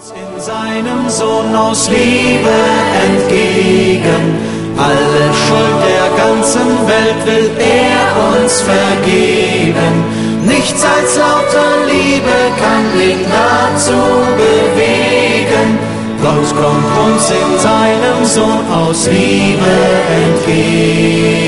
In seinem Sohn aus Liebe entgegen, alle Schuld der ganzen Welt will er uns vergeben. Nichts als lauter Liebe kann ihn dazu bewegen. Gott kommt uns in seinem Sohn aus Liebe entgegen.